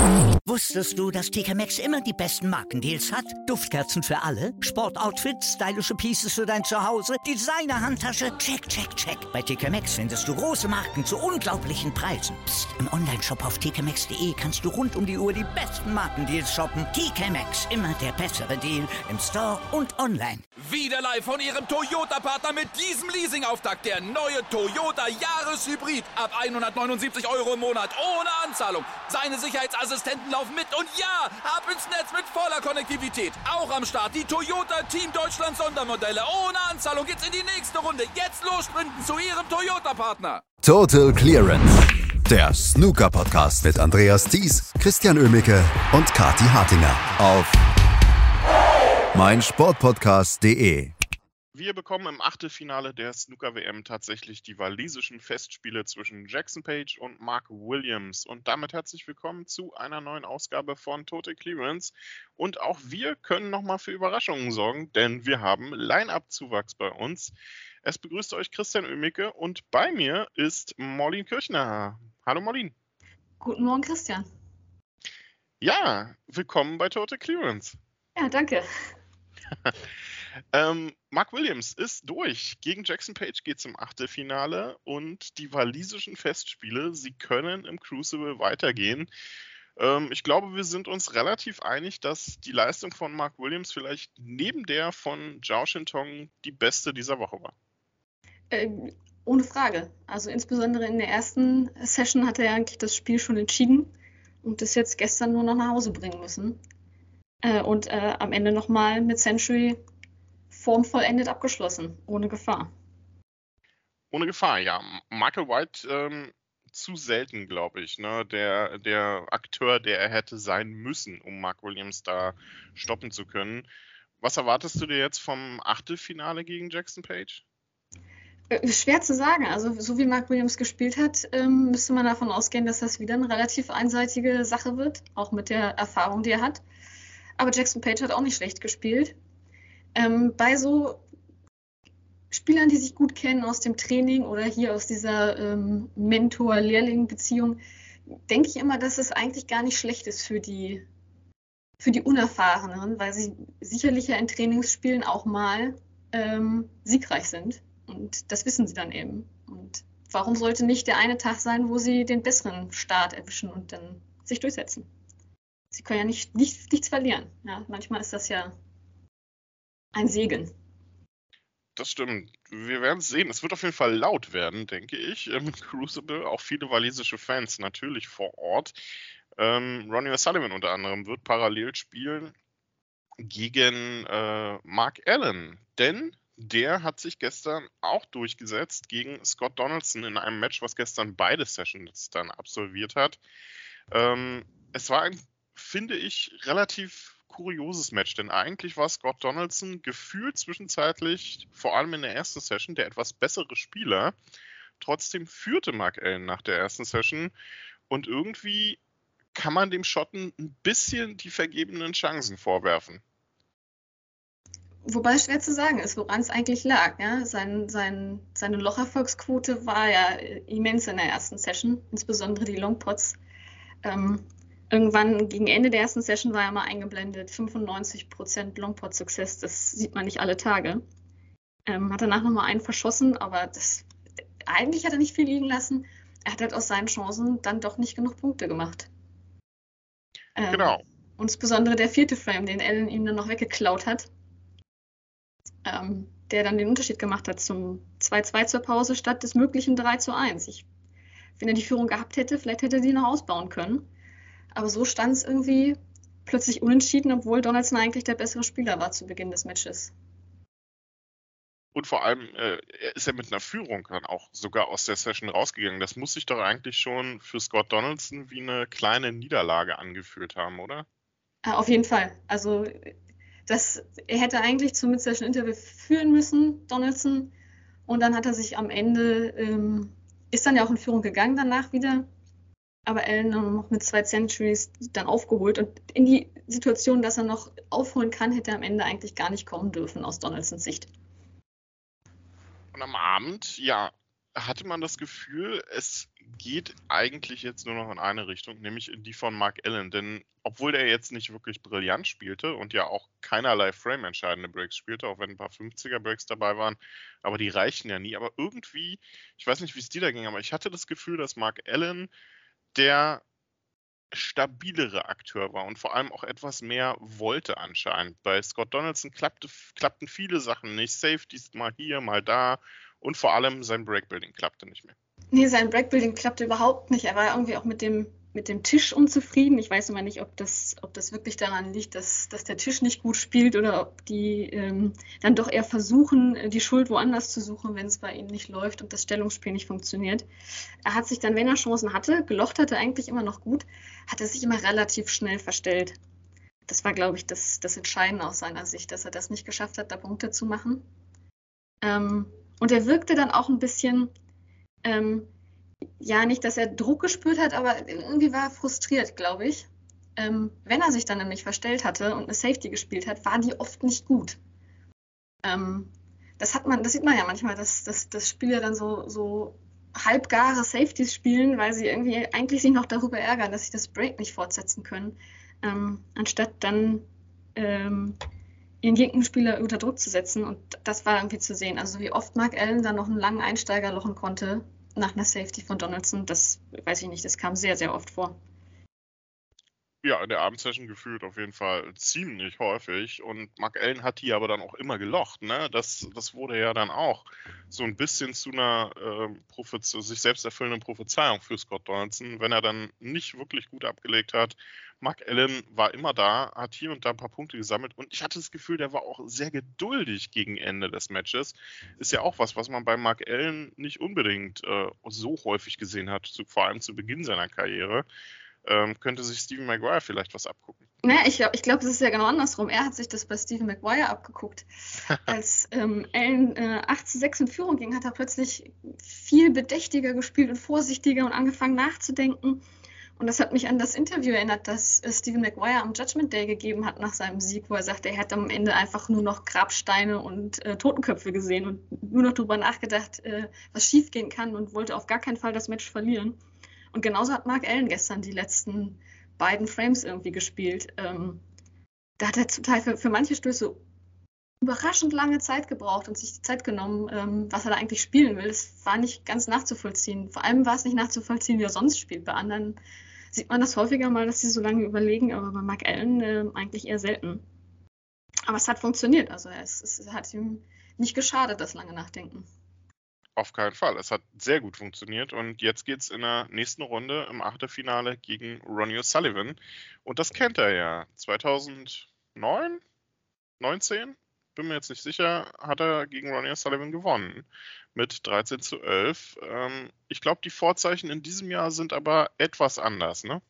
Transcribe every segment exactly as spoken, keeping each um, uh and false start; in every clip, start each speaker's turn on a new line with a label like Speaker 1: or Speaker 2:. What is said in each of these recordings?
Speaker 1: Wusstest du, dass T K Maxx immer die besten Markendeals hat? Duftkerzen für alle, Sportoutfits, stylische Pieces für dein Zuhause, Designer-Handtasche, check, check, check. Bei T K Maxx findest du große Marken zu unglaublichen Preisen. Psst. Im Onlineshop auf t k maxx punkt d e kannst du rund um die Uhr die besten Markendeals shoppen. T K Maxx, immer der bessere Deal im Store und online.
Speaker 2: Wieder live von Ihrem Toyota-Partner mit diesem Leasing-Auftakt. Der neue Toyota Jahreshybrid. Ab hundertneunundsiebzig Euro im Monat. Ohne Anzahlung. Seine Sicherheitsassistenten laufen mit. Und ja, ab ins Netz mit voller Konnektivität. Auch am Start die Toyota Team Deutschland Sondermodelle. Ohne Anzahlung geht's in die nächste Runde. Jetzt los sprinten zu Ihrem Toyota-Partner.
Speaker 3: Total Clearance. Der Snooker-Podcast mit Andreas Thies, Christian Oemicke und Kathi Hartinger auf meinsportpodcast punkt de.
Speaker 4: Wir bekommen im Achtelfinale der Snooker-W M tatsächlich die walisischen Festspiele zwischen Jackson Page und Mark Williams. Und damit herzlich willkommen zu einer neuen Ausgabe von Total Clearance. Und auch wir können nochmal für Überraschungen sorgen, denn wir haben Line-Up-Zuwachs bei uns. Es begrüßt euch Christian Oemicke und bei mir ist Marlene Kirchner. Hallo Marlene.
Speaker 5: Guten Morgen Christian.
Speaker 4: Ja, willkommen bei Total Clearance.
Speaker 5: Ja, danke.
Speaker 4: ähm, Mark Williams ist durch. Gegen Jackson Page geht es im Achtelfinale und die walisischen Festspiele, sie können im Crucible weitergehen. Ähm, ich glaube, wir sind uns relativ einig, dass die Leistung von Mark Williams vielleicht neben der von Zhao Shintong die beste dieser Woche war.
Speaker 5: Ähm, ohne Frage. Also insbesondere in der ersten Session hat er eigentlich das Spiel schon entschieden und das jetzt gestern nur noch nach Hause bringen müssen. Äh, und äh, am Ende nochmal mit Century formvollendet abgeschlossen, ohne Gefahr.
Speaker 4: Ohne Gefahr, ja. Michael White ähm, zu selten, glaube ich, ne? Der, der Akteur, der er hätte sein müssen, um Mark Williams da stoppen zu können. Was erwartest du dir jetzt vom Achtelfinale gegen Jackson Page?
Speaker 5: Äh, schwer zu sagen. Also so wie Mark Williams gespielt hat, ähm, müsste man davon ausgehen, dass das wieder eine relativ einseitige Sache wird, auch mit der Erfahrung, die er hat. Aber Jackson Page hat auch nicht schlecht gespielt. Ähm, bei so Spielern, die sich gut kennen aus dem Training oder hier aus dieser ähm, Mentor-Lehrling-Beziehung, denke ich immer, dass es eigentlich gar nicht schlecht ist für die, für die Unerfahrenen, weil sie sicherlich ja in Trainingsspielen auch mal ähm, siegreich sind. Und das wissen sie dann eben. Und warum sollte nicht der eine Tag sein, wo sie den besseren Start erwischen und dann sich durchsetzen? Sie können ja nicht, nicht, nichts verlieren. Ja, manchmal ist das ja ein Segen.
Speaker 4: Das stimmt. Wir werden es sehen. Es wird auf jeden Fall laut werden, denke ich, im Crucible. Auch viele walisische Fans natürlich vor Ort. Ähm, Ronnie O'Sullivan unter anderem wird parallel spielen gegen äh, Mark Allen. Denn der hat sich gestern auch durchgesetzt gegen Scott Donaldson in einem Match, was gestern beide Sessions dann absolviert hat. Ähm, es war ein, finde ich, relativ kurioses Match, denn eigentlich war Scott Donaldson gefühlt zwischenzeitlich, vor allem in der ersten Session, der etwas bessere Spieler. Trotzdem führte Mark Allen nach der ersten Session und irgendwie kann man dem Schotten ein bisschen die vergebenen Chancen vorwerfen.
Speaker 5: Wobei es schwer zu sagen ist, woran es eigentlich lag. Ja? Sein, sein, seine Locherfolgsquote war ja immens in der ersten Session, insbesondere die Longpots. Ähm, Irgendwann gegen Ende der ersten Session war er mal eingeblendet, fünfundneunzig Prozent Longpot-Success, das sieht man nicht alle Tage. Ähm, hat danach nochmal einen verschossen, aber das, eigentlich hat er nicht viel liegen lassen. Er hat halt aus seinen Chancen dann doch nicht genug Punkte gemacht. Ähm,
Speaker 4: genau.
Speaker 5: Und insbesondere der vierte Frame, den Allen ihm dann noch weggeklaut hat, ähm, der dann den Unterschied gemacht hat zum zwei zwei zur Pause statt des möglichen drei zu eins. Ich, wenn er die Führung gehabt hätte, vielleicht hätte er die noch ausbauen können. Aber so stand es irgendwie plötzlich unentschieden, obwohl Donaldson eigentlich der bessere Spieler war zu Beginn des Matches.
Speaker 4: Und vor allem äh, ist er mit einer Führung dann auch sogar aus der Session rausgegangen. Das muss sich doch eigentlich schon für Scott Donaldson wie eine kleine Niederlage angefühlt haben, oder?
Speaker 5: Ja, auf jeden Fall. Also das, er hätte eigentlich zum Mid-Session-Interview führen müssen, Donaldson. Und dann hat er sich am Ende, ähm, ist dann ja auch in Führung gegangen danach wieder. Aber Allen noch mit zwei Centuries dann aufgeholt. Und in die Situation, dass er noch aufholen kann, hätte er am Ende eigentlich gar nicht kommen dürfen aus Donaldsons Sicht.
Speaker 4: Und am Abend, ja, hatte man das Gefühl, es geht eigentlich jetzt nur noch in eine Richtung, nämlich in die von Mark Allen. Denn obwohl der jetzt nicht wirklich brillant spielte und ja auch keinerlei Frame-entscheidende Breaks spielte, auch wenn ein paar fünfziger-Breaks dabei waren, aber die reichten ja nie. Aber irgendwie, ich weiß nicht, wie es dir da ging, aber ich hatte das Gefühl, dass Mark Allen der stabilere Akteur war und vor allem auch etwas mehr wollte anscheinend. Bei Scott Donaldson klappte, klappten viele Sachen nicht. Safeties mal hier, mal da und vor allem sein Breakbuilding klappte nicht mehr.
Speaker 5: Nee, sein Breakbuilding klappte überhaupt nicht. Er war irgendwie auch mit dem, mit dem Tisch unzufrieden. Ich weiß immer nicht, ob das, ob das wirklich daran liegt, dass, dass der Tisch nicht gut spielt oder ob die ähm, dann doch eher versuchen, die Schuld woanders zu suchen, wenn es bei ihnen nicht läuft und das Stellungsspiel nicht funktioniert. Er hat sich dann, wenn er Chancen hatte, gelocht hatte eigentlich immer noch gut, hat er sich immer relativ schnell verstellt. Das war, glaube ich, das, das Entscheidende aus seiner Sicht, dass er das nicht geschafft hat, da Punkte zu machen. Ähm, und er wirkte dann auch ein bisschen... Ähm, ja, nicht, dass er Druck gespürt hat, aber irgendwie war er frustriert, glaube ich. Ähm, wenn er sich dann nämlich verstellt hatte und eine Safety gespielt hat, war die oft nicht gut. Ähm, das hat man, das sieht man ja manchmal, dass, dass, dass Spieler dann so, so halbgare Safeties spielen, weil sie irgendwie eigentlich sich noch darüber ärgern, dass sie das Break nicht fortsetzen können, ähm, anstatt dann ähm, ihren Gegenspieler unter Druck zu setzen. Und das war irgendwie zu sehen. Also wie oft Mark Allen dann noch einen langen Einsteiger lochen konnte nach einer Safety von Donaldson, das weiß ich nicht, das kam sehr, sehr oft vor.
Speaker 4: Ja, in der Abendsession gefühlt auf jeden Fall ziemlich häufig und Mark Allen hat die aber dann auch immer gelocht, ne? Das, das wurde ja dann auch so ein bisschen zu einer äh, Prophe- sich selbst erfüllenden Prophezeiung für Scott Donaldson, wenn er dann nicht wirklich gut abgelegt hat. Mark Allen war immer da, hat hier und da ein paar Punkte gesammelt und ich hatte das Gefühl, der war auch sehr geduldig gegen Ende des Matches. Ist ja auch was, was man bei Mark Allen nicht unbedingt äh, so häufig gesehen hat, zu, vor allem zu Beginn seiner Karriere. Ähm, könnte sich Stephen Maguire vielleicht was abgucken.
Speaker 5: Naja, ich glaube, ich glaub, das ist ja genau andersrum. Er hat sich das bei Stephen Maguire abgeguckt. Als ähm, Allen äh, acht zu sechs in Führung ging, hat er plötzlich viel bedächtiger gespielt und vorsichtiger und angefangen nachzudenken. Und das hat mich an das Interview erinnert, das äh, Stephen Maguire am Judgment Day gegeben hat nach seinem Sieg, wo er sagte, er hat am Ende einfach nur noch Grabsteine und äh, Totenköpfe gesehen und nur noch darüber nachgedacht, äh, was schiefgehen kann und wollte auf gar keinen Fall das Match verlieren. Und genauso hat Mark Allen gestern die letzten beiden Frames irgendwie gespielt. Ähm, da hat er zum Teil für, für manche Stöße überraschend lange Zeit gebraucht und sich die Zeit genommen, ähm, was er da eigentlich spielen will. Das war nicht ganz nachzuvollziehen. Vor allem war es nicht nachzuvollziehen, wie er sonst spielt. Bei anderen sieht man das häufiger mal, dass sie so lange überlegen, aber bei Mark Allen äh, eigentlich eher selten. Aber es hat funktioniert. Also es, es hat ihm nicht geschadet, das lange Nachdenken.
Speaker 4: Auf keinen Fall. Es hat sehr gut funktioniert und jetzt geht es in der nächsten Runde im Achtelfinale gegen Ronnie O'Sullivan und das kennt er ja. zweitausendneun, neunzehn, bin mir jetzt nicht sicher, hat er gegen Ronnie O'Sullivan gewonnen mit dreizehn zu elf. Ähm, ich glaube, die Vorzeichen in diesem Jahr sind aber etwas anders, ne?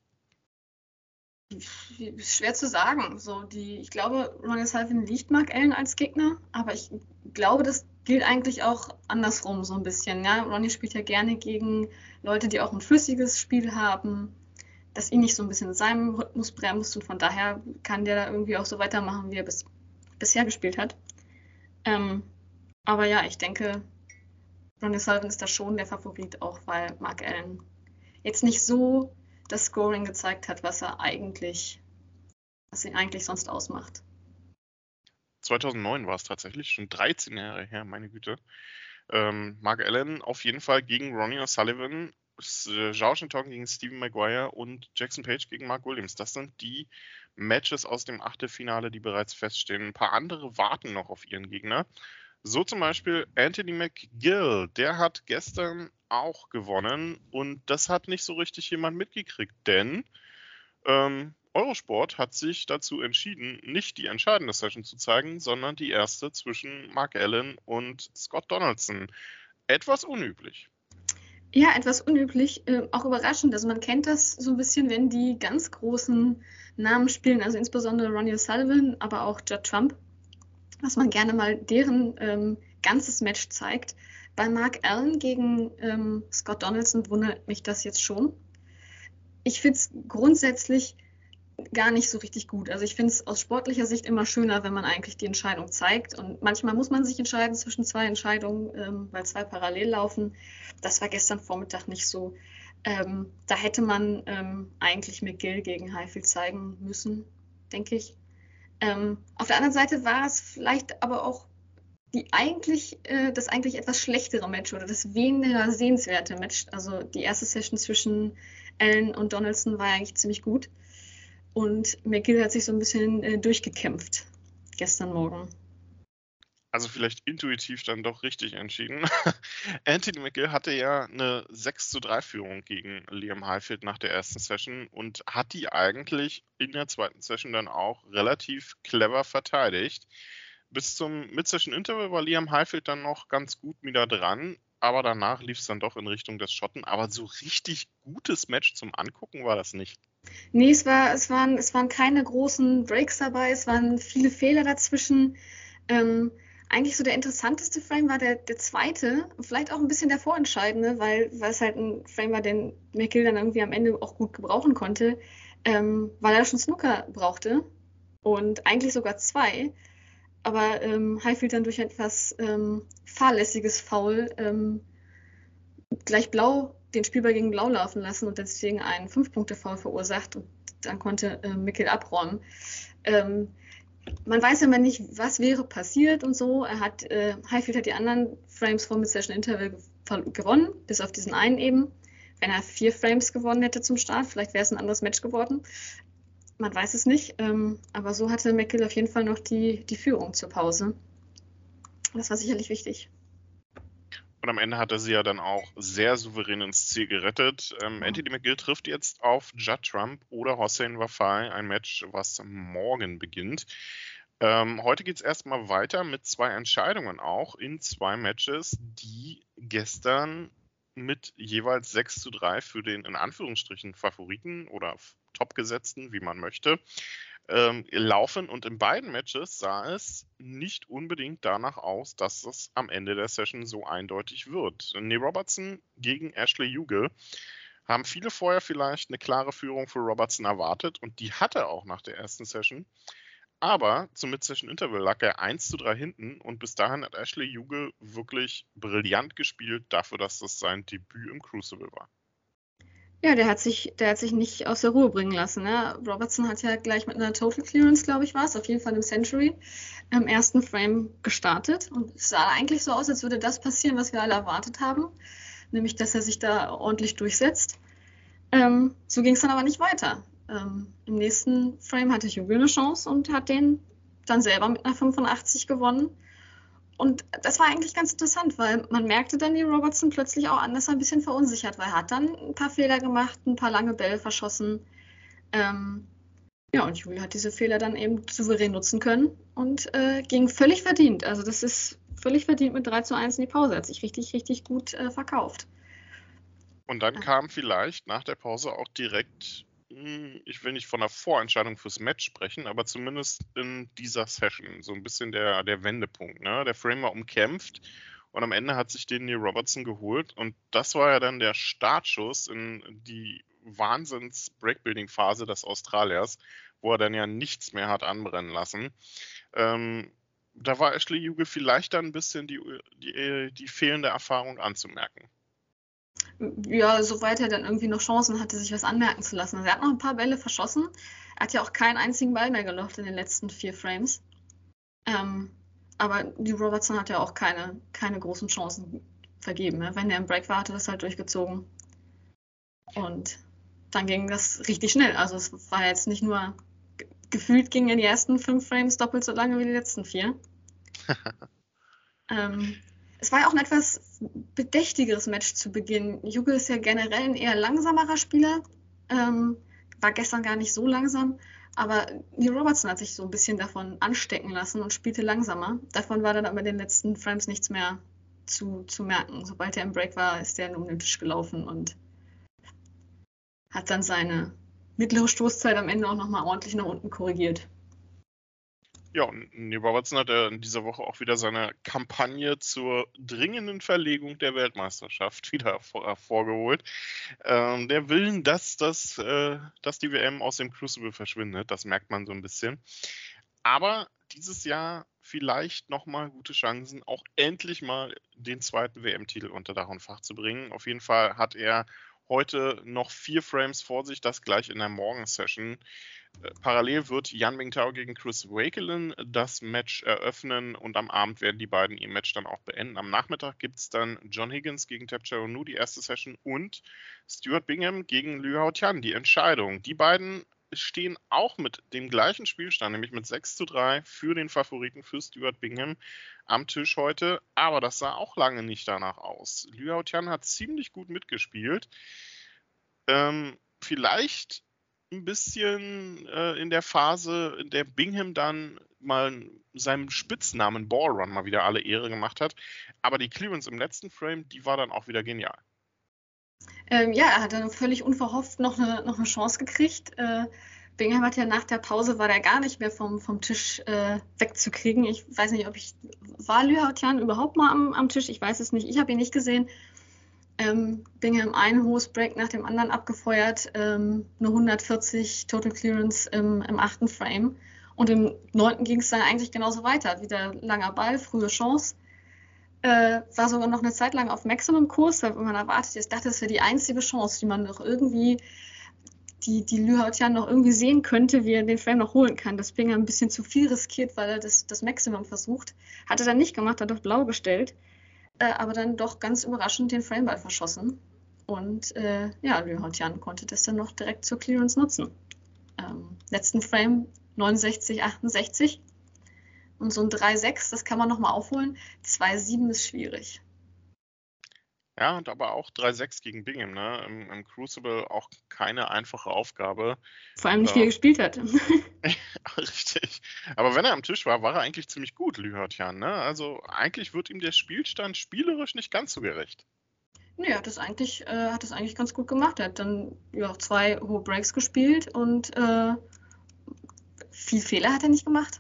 Speaker 5: Schwer zu sagen. So die, ich glaube, Ronnie O'Sullivan liegt Mark Allen als Gegner, aber ich glaube, das gilt eigentlich auch andersrum so ein bisschen. Ja? Ronnie spielt ja gerne gegen Leute, die auch ein flüssiges Spiel haben, das ihn nicht so ein bisschen in seinem Rhythmus bremst und von daher kann der da irgendwie auch so weitermachen, wie er bis, bisher gespielt hat. Ähm, aber ja, ich denke, Ronnie O'Sullivan ist da schon der Favorit, auch weil Mark Allen jetzt nicht so das Scoring gezeigt hat, was er eigentlich, was ihn eigentlich sonst ausmacht.
Speaker 4: zweitausendneun war es tatsächlich, schon dreizehn Jahre her, meine Güte. Ähm, Mark Allen auf jeden Fall gegen Ronnie O'Sullivan, äh, Zhao Shintong gegen Stephen Maguire und Jackson Page gegen Mark Williams. Das sind die Matches aus dem Achtelfinale, die bereits feststehen. Ein paar andere warten noch auf ihren Gegner. So zum Beispiel Anthony McGill, der hat gestern auch gewonnen und das hat nicht so richtig jemand mitgekriegt, denn ähm, Eurosport hat sich dazu entschieden, nicht die entscheidende Session zu zeigen, sondern die erste zwischen Mark Allen und Scott Donaldson. Etwas unüblich.
Speaker 5: Ja, etwas unüblich, äh, auch überraschend. Also man kennt das so ein bisschen, wenn die ganz großen Namen spielen, also insbesondere Ronnie O'Sullivan, aber auch Judd Trump, dass man gerne mal deren ähm, ganzes Match zeigt. Bei Mark Allen gegen ähm, Scott Donaldson wundert mich das jetzt schon. Ich finde es grundsätzlich gar nicht so richtig gut. Also ich finde es aus sportlicher Sicht immer schöner, wenn man eigentlich die Entscheidung zeigt. Und manchmal muss man sich entscheiden zwischen zwei Entscheidungen, ähm, weil zwei parallel laufen. Das war gestern Vormittag nicht so. Ähm, da hätte man ähm, eigentlich McGill gegen Highfield zeigen müssen, denke ich. Ähm, auf der anderen Seite war es vielleicht aber auch die eigentlich, äh, das eigentlich etwas schlechtere Match oder das weniger sehenswerte Match. Also die erste Session zwischen Allen und Donaldson war eigentlich ziemlich gut. Und McGill hat sich so ein bisschen äh, durchgekämpft gestern Morgen.
Speaker 4: Also vielleicht intuitiv dann doch richtig entschieden. Anthony McGill hatte ja eine sechs zu drei Führung gegen Liam Highfield nach der ersten Session und hat die eigentlich in der zweiten Session dann auch relativ clever verteidigt. Bis zum Mid-Session-Interval war Liam Highfield dann noch ganz gut wieder dran, aber danach lief es dann doch in Richtung des Schotten. Aber so richtig gutes Match zum Angucken war das nicht.
Speaker 5: Nee, es, war, es, waren, es waren keine großen Breaks dabei, es waren viele Fehler dazwischen. Ähm, eigentlich so der interessanteste Frame war der, der zweite, vielleicht auch ein bisschen der vorentscheidende, weil, weil es halt ein Frame war, den McGill dann irgendwie am Ende auch gut gebrauchen konnte, ähm, weil er schon Snooker brauchte und eigentlich sogar zwei. Aber ähm, Highfield dann durch ein etwas ähm, fahrlässiges Foul ähm, gleich blau, den Spielball gegen blau laufen lassen und deswegen einen fünf-Punkte-Foul verursacht und dann konnte äh, McGill abräumen. Ähm, man weiß immer nicht, was wäre passiert und so. Er hat, äh, Highfield hat die anderen Frames vor Mid-Session-Interval gewonnen, bis auf diesen einen eben. Wenn er vier Frames gewonnen hätte zum Start, vielleicht wäre es ein anderes Match geworden. Man weiß es nicht, ähm, aber so hatte McGill auf jeden Fall noch die, die Führung zur Pause. Das war sicherlich wichtig.
Speaker 4: Und am Ende hat er sie ja dann auch sehr souverän ins Ziel gerettet. Ähm, mhm. Anthony McGill trifft jetzt auf Judd Trump oder Hossein Wafai, ein Match, was morgen beginnt. Ähm, heute geht es erstmal weiter mit zwei Entscheidungen auch in zwei Matches, die gestern mit jeweils sechs zu drei für den in Anführungsstrichen Favoriten oder Topgesetzten, wie man möchte, ähm, laufen. Und in beiden Matches sah es nicht unbedingt danach aus, dass es am Ende der Session so eindeutig wird. Neil Robertson gegen Ashley Ugal haben viele vorher vielleicht eine klare Führung für Robertson erwartet und die hatte er auch nach der ersten Session. Aber zum Mid-Session-Interval lag er eins zu drei hinten und bis dahin hat Ashley Ugal wirklich brillant gespielt dafür, dass das sein Debüt im Crucible war.
Speaker 5: Ja, der hat sich, der hat sich nicht aus der Ruhe bringen lassen. Ne? Robertson hat ja gleich mit einer Total Clearance, glaube ich, war es, auf jeden Fall im Century, im ersten Frame gestartet. Und es sah eigentlich so aus, als würde das passieren, was wir alle erwartet haben. Nämlich, dass er sich da ordentlich durchsetzt. Ähm, so ging es dann aber nicht weiter. Ähm, Im nächsten Frame hatte Ugal eine Chance und hat den dann selber mit einer fünfundachtzig gewonnen. Und das war eigentlich ganz interessant, weil man merkte dann die Robertson plötzlich auch an, dass er ein bisschen verunsichert war. Er hat dann ein paar Fehler gemacht, ein paar lange Bälle verschossen. Ähm, ja, und Ugal hat diese Fehler dann eben souverän nutzen können und äh, ging völlig verdient. Also das ist völlig verdient mit drei zu eins in die Pause. Hat sich richtig, richtig gut äh, verkauft.
Speaker 4: Und dann kam vielleicht nach der Pause auch direkt, ich will nicht von einer Vorentscheidung fürs Match sprechen, aber zumindest in dieser Session so ein bisschen der, der Wendepunkt. Ne? Der Frame war umkämpft und am Ende hat sich den Neil Robertson geholt und das war ja dann der Startschuss in die Wahnsinns-Breakbuilding-Phase des Australiers, wo er dann ja nichts mehr hat anbrennen lassen. Ähm, da war Ashley Ugal vielleicht dann ein bisschen die, die, die fehlende Erfahrung anzumerken.
Speaker 5: Ja, soweit er dann irgendwie noch Chancen hatte, sich was anmerken zu lassen. Also er hat noch ein paar Bälle verschossen. Er hat ja auch keinen einzigen Ball mehr gelofft in den letzten vier Frames. Ähm, aber die Robertson hat ja auch keine, keine großen Chancen vergeben. Ne? Wenn er im Break war, hat er das halt durchgezogen. Und dann ging das richtig schnell. Also es war jetzt nicht nur, gefühlt gingen die ersten fünf Frames doppelt so lange wie die letzten vier. ähm, Es war ja auch ein etwas bedächtigeres Match zu Beginn. Ugal ist ja generell ein eher langsamerer Spieler, ähm, war gestern gar nicht so langsam, aber Neil Robertson hat sich so ein bisschen davon anstecken lassen und spielte langsamer. Davon war dann aber in den letzten Frames nichts mehr zu, zu merken. Sobald er im Break war, ist er nur um den Tisch gelaufen und hat dann seine mittlere Stoßzeit am Ende auch nochmal ordentlich nach unten korrigiert.
Speaker 4: Ja, und Neil Robertson hat ja in dieser Woche auch wieder seine Kampagne zur dringenden Verlegung der Weltmeisterschaft wieder hervorgeholt. Ähm, der Willen, dass, das, äh, dass die W M aus dem Crucible verschwindet, das merkt man so ein bisschen. Aber dieses Jahr vielleicht nochmal gute Chancen, auch endlich mal den zweiten W M-Titel unter Dach und Fach zu bringen. Auf jeden Fall hat er heute noch vier Frames vor sich, das gleich in der Morgensession. Parallel wird Yan Mingtao gegen Chris Wakelin das Match eröffnen und am Abend werden die beiden ihr Match dann auch beenden. Am Nachmittag gibt es dann John Higgins gegen Tapchai Onu, die erste Session, und Stuart Bingham gegen Liu Haotian, die Entscheidung. Die beiden stehen auch mit dem gleichen Spielstand, nämlich mit sechs zu drei für den Favoriten, für Stuart Bingham am Tisch heute. Aber das sah auch lange nicht danach aus. Liu Haotian hat ziemlich gut mitgespielt. Ähm, vielleicht ein bisschen äh, in der Phase, in der Bingham dann mal seinem Spitznamen Ballrun mal wieder alle Ehre gemacht hat. Aber die Clearance im letzten Frame, die war dann auch wieder genial.
Speaker 5: Ähm, ja, er hat dann völlig unverhofft noch eine, noch eine Chance gekriegt. Äh, Bingham hat ja nach der Pause, war der gar nicht mehr vom, vom Tisch äh, wegzukriegen. Ich weiß nicht, ob ich, war Liu Haotian überhaupt mal am, am Tisch? Ich weiß es nicht. Ich habe ihn nicht gesehen. Ähm, Bingham ein hohes Break nach dem anderen abgefeuert, ähm, eine hundertvierzig Total Clearance im, im achten Frame. Und im neunten ging es dann eigentlich genauso weiter. Wieder langer Ball, frühe Chance. Äh, war sogar noch eine Zeit lang auf Maximum-Kurs, weil man erwartet, ich dachte, das wäre die einzige Chance, die man noch irgendwie, die, die Liu Haotian noch irgendwie sehen könnte, wie er den Frame noch holen kann. Dass Bingham ein bisschen zu viel riskiert, weil er das, das Maximum versucht. Hat er dann nicht gemacht, hat auf Blau gestellt. Äh, aber dann doch ganz überraschend den Frameball verschossen. Und äh, ja, Liu Haotian konnte das dann noch direkt zur Clearance nutzen. Ähm, letzten Frame neunundsechzig achtundsechzig. Und so ein drei sechs, das kann man nochmal aufholen. zwei sieben ist schwierig.
Speaker 4: Ja, und aber auch drei sechs gegen Bingham, ne? Im, im Crucible auch keine einfache Aufgabe.
Speaker 5: Vor allem nicht, wie er gespielt hat.
Speaker 4: Richtig. Aber wenn er am Tisch war, war er eigentlich ziemlich gut, Liu Haotian, ne? Also eigentlich wird ihm der Spielstand spielerisch nicht ganz so gerecht.
Speaker 5: Nee, er hat das eigentlich, äh, hat das eigentlich ganz gut gemacht. Er hat dann ja, zwei hohe Breaks gespielt und äh, viel Fehler hat er nicht gemacht.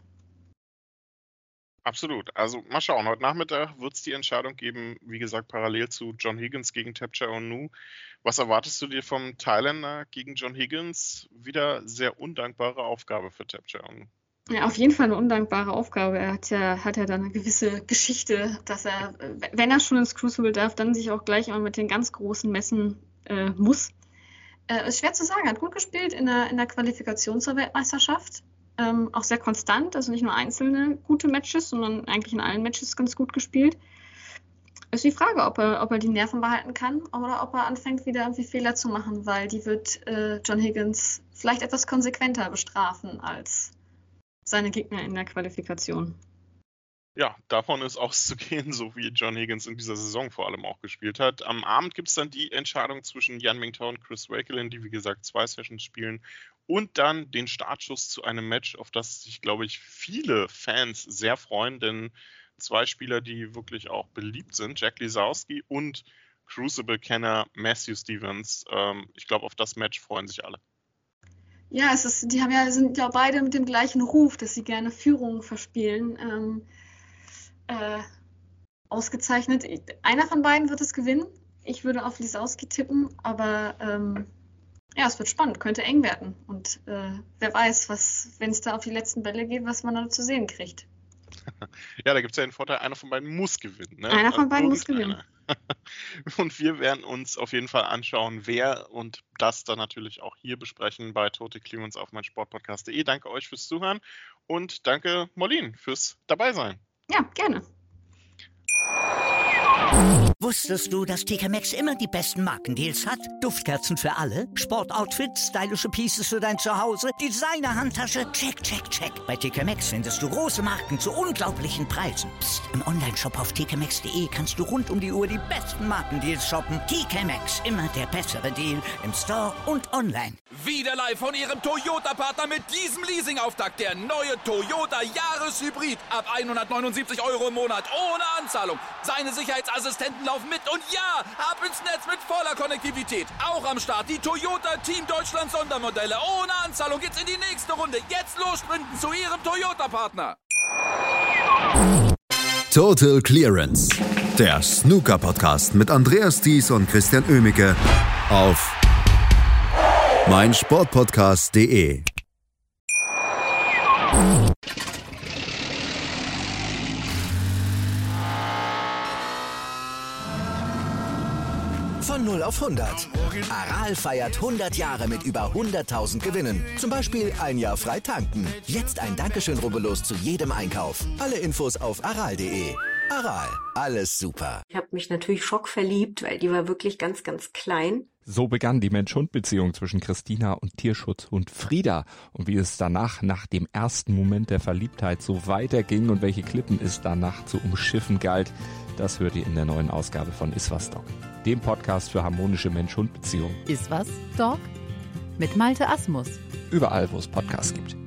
Speaker 4: Absolut. Also mal schauen. Heute Nachmittag wird es die Entscheidung geben, wie gesagt, parallel zu John Higgins gegen Tapchai Onu. Was erwartest du dir vom Thailänder gegen John Higgins? Wieder sehr undankbare Aufgabe für Tapchai Onu.
Speaker 5: Ja, auf jeden Fall eine undankbare Aufgabe. Er hat ja, hat ja dann eine gewisse Geschichte, dass er, wenn er schon ins Crucible darf, dann sich auch gleich immer mit den ganz großen messen äh, muss. Äh, ist schwer zu sagen. Er hat gut gespielt in der, in der Qualifikation zur Weltmeisterschaft. Ähm, auch sehr konstant, also nicht nur einzelne gute Matches, sondern eigentlich in allen Matches ganz gut gespielt. Ist die Frage, ob er, ob er die Nerven behalten kann oder ob er anfängt, wieder irgendwie Fehler zu machen, weil die wird äh, John Higgins vielleicht etwas konsequenter bestrafen als seine Gegner in der Qualifikation.
Speaker 4: Ja, davon ist auszugehen, so wie John Higgins in dieser Saison vor allem auch gespielt hat. Am Abend gibt es dann die Entscheidung zwischen Yan Mingtao und Chris Wakelin, die wie gesagt zwei Sessions spielen, und dann den Startschuss zu einem Match, auf das sich, glaube ich, viele Fans sehr freuen, denn zwei Spieler, die wirklich auch beliebt sind, Jack Lisowski und Crucible-Kenner Matthew Stevens. Ähm, ich glaube, auf das Match freuen sich alle.
Speaker 5: Ja, es ist, die haben ja, sind ja beide mit dem gleichen Ruf, dass sie gerne Führungen verspielen. Ähm, äh, ausgezeichnet. Einer von beiden wird es gewinnen. Ich würde auf Lisowski tippen, aber ähm, ja, es wird spannend, könnte eng werden. Und äh, wer weiß, was, wenn es da auf die letzten Bälle geht, was man da zu sehen kriegt.
Speaker 4: Ja, da gibt es ja den Vorteil, einer von beiden muss gewinnen. Ne?
Speaker 5: Einer von beiden
Speaker 4: also
Speaker 5: muss gewinnen.
Speaker 4: Und wir werden uns auf jeden Fall anschauen, wer, und das dann natürlich auch hier besprechen bei Total Clearance auf meinsportpodcast punkt de. Danke euch fürs Zuhören und danke Moline fürs Dabeisein.
Speaker 5: Ja, gerne.
Speaker 1: Wusstest du, dass T K Maxx immer die besten Markendeals hat? Duftkerzen für alle, Sportoutfits, stylische Pieces für dein Zuhause, Designer-Handtasche, check, check, check. Bei T K Maxx findest du große Marken zu unglaublichen Preisen. Psst. Im Onlineshop auf t k maxx punkt de kannst du rund um die Uhr die besten Markendeals shoppen. T K Maxx, immer der bessere Deal im Store und online.
Speaker 2: Wieder live von Ihrem Toyota-Partner mit diesem Leasing-Auftakt. Der neue Toyota Jahreshybrid. Ab hundertneunundsiebzig Euro im Monat. Ohne Anzahlung. Seine Sicherheitsassistenten laufen mit. Und ja, ab ins Netz mit voller Konnektivität. Auch am Start die Toyota Team Deutschland Sondermodelle. Ohne Anzahlung geht's in die nächste Runde. Jetzt los sprinten zu Ihrem Toyota-Partner.
Speaker 3: Total Clearance. Der Snooker-Podcast mit Andreas Thies und Christian Oemicke auf meinsportpodcast punkt de.
Speaker 1: Von null auf hundert. Aral feiert hundert Jahre mit über hunderttausend Gewinnen. Zum Beispiel ein Jahr frei tanken. Jetzt ein Dankeschön, rubbellos zu jedem Einkauf. Alle Infos auf aral punkt de. Aral, alles super.
Speaker 6: Ich habe mich natürlich schockverliebt, weil die war wirklich ganz, ganz klein.
Speaker 7: So begann die Mensch-Hund-Beziehung zwischen Christina und Tierschutzhund Frieda. Und wie es danach, nach dem ersten Moment der Verliebtheit, so weiterging und welche Klippen es danach zu umschiffen galt, das hört ihr in der neuen Ausgabe von Iswas Dog, dem Podcast für harmonische Mensch-Hund-Beziehungen.
Speaker 8: Iswas Dog? Mit Malte Asmus.
Speaker 7: Überall, wo es Podcasts gibt.